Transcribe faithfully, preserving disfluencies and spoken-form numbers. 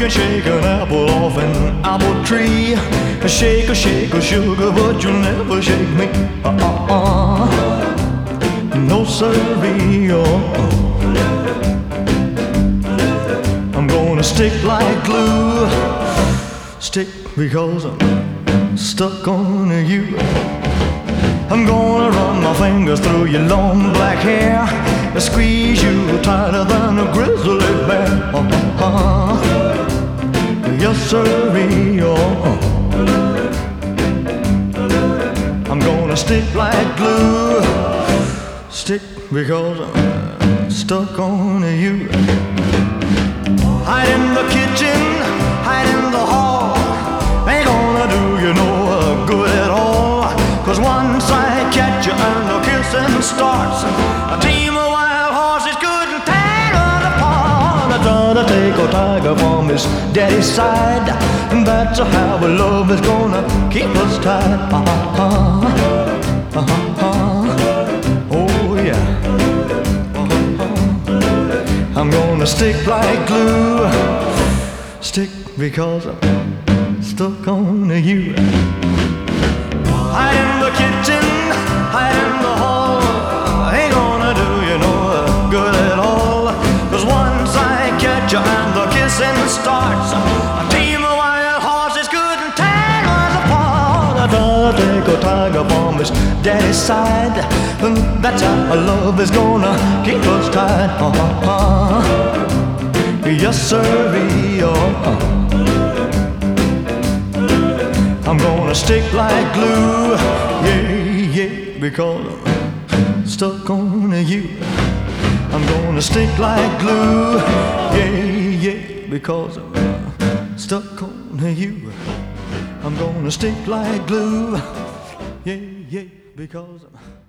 can shake an apple off an apple tree. Shake a shake a sugar, but you'll never shake me. Uh-uh-uh. No siree, oh. I'm gonna stick like glue. Stick because I'm stuck on you. I'm gonna run my fingers through your long black hair, squeeze you tighter than a grizzly bear. Uh-huh. Yes, sirree, oh. I'm gonna stick like glue. Stick because I'm stuck on you. Hide in the kitchen, hide in the hall. Ain't gonna do you no good at all. Cause once I catch you and the kissing starts, a team of wild horses couldn't tear us apart. I try to take a tiger from his daddy's side, and that's how our love is gonna keep us tied. Uh-huh, uh-huh, oh yeah. Uh-huh. I'm gonna stick like glue. Stick because I'm stuck on you. Hide in the kitchen, hide in the hall. Ain't gonna do you no good at all. Cause once I catch you and the kissing starts, a team of wild horses couldn't tear us apart. I try to take a tiger from his daddy's side, and that's how our love is gonna keep us tied. Uh-huh. Yes, sirree, oh. I'm gonna stick like glue, yeah, yeah, because I'm stuck on you. I'm gonna stick like glue, yeah, yeah, because I'm stuck on you. I'm gonna stick like glue, yeah, yeah, because I'm